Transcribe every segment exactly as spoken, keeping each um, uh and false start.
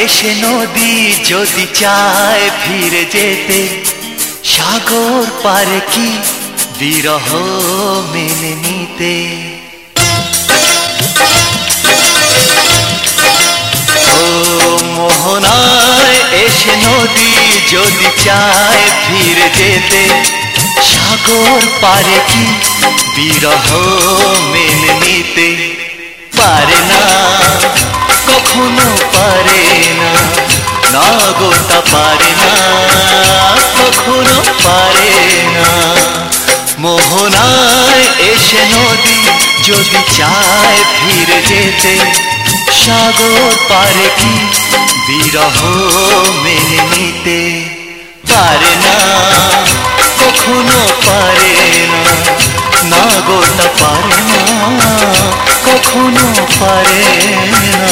এসে নদী যদি চায় ফিরে যেতে, সাগর পারে কি বিরহ মেনে নিতে। ও মোহনায় এসে নদী যদি চায় ফিরে যেতে, সাগর পারে কি বিরহ মেনে নিতে। পারে না, কখনো পারে না, না গোটা পারে না, কখনো পারে না। মোহনায় এসে নদী যদি চায় ফিরে যেতে, সাগর পারে কি বিরহ মেনে নিতে। পারে না, কখনো পারে না, না গোটা পারে না, কখনো পারে না।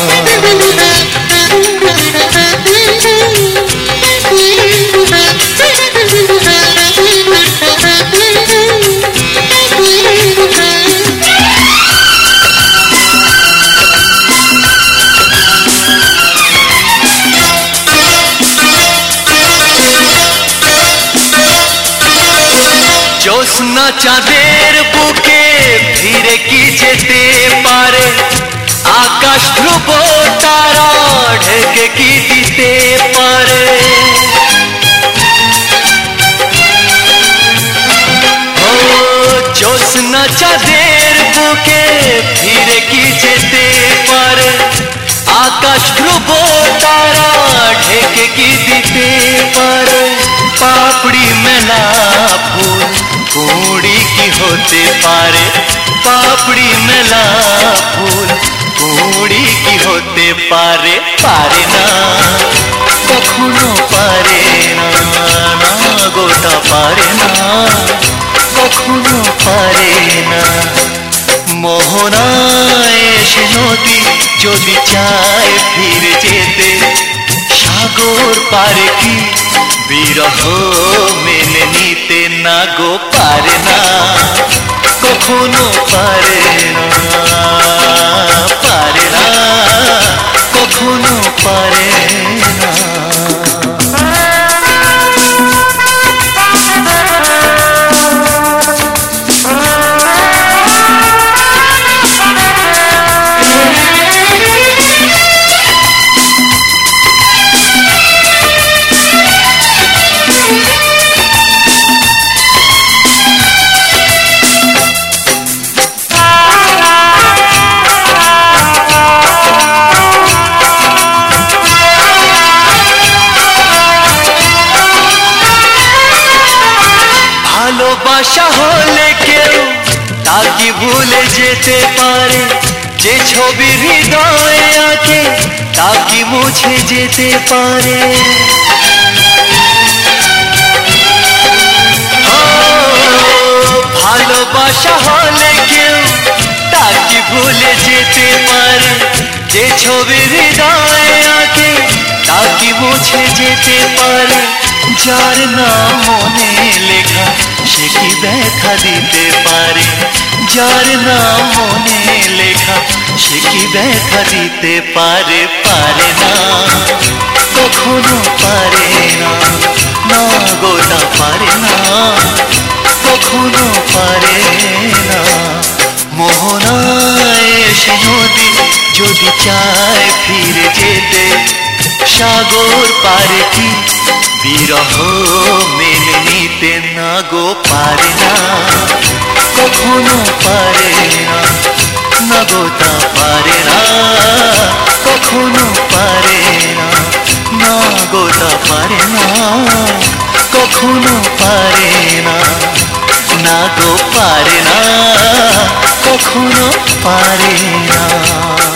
জ্যোৎস্না চাঁদের বুকে ফিরে কি যেতে পারে, আকাশ ধ্রুব তারা ঢেকে কি দিতে পারে। ও জ্যোৎস্না চাঁদের বুকে ফিরে কি যেতে পারে, আকাশ ধ্রুব তারা ঢেকে কি দিতে পারে। পাপড়ি মেলা ফুল কুঁড়ি কি হতে পারে, পাপড়ি মেলা ফুল কুঁড়ি কি হতে পারে। পারে না, কখনো পারে না, না গোটা পারে না, কখনো পারে না। মোহনায় এসে নদী যদি চায় ফিরে যেতে, সাগর পারে কি বিরহ মেনে নিতে। না গো পারে না, কখনো পারে না, পারে না, কখনো পারে না। ভালোবাসা হলে কেউ তা কি ভুলে যেতে পারে, যে ছবি হৃদয়ে আঁকে তা কি মুছে যেতে পারে। ও ভালোবাসা হলে কেউ তা কি ভুলে যেতে পারে, যে ছবি হৃদয়ে আঁকে তা কি মুছে যেতে পারে। যার নাম মনে লেখা সে কি ব্যথা দিতে পারে, যার নাম মনে লেখা সে কি ব্যথা দিতে পারে। পারে না, কখনো পারে না, না গোটা পারে না, কখনো পারে না। মোহনায় এসে নদী যদি চায় ফিরে যেতে, সাগর পারে কি বিরহ মেনে নিতে। না গো পারে না, কখনো পারে না, না গোটা পারে না, কখনো পারে না, না গোটা পারে না, কখনো পারে না, না গো পারে না, কখনো পারে না।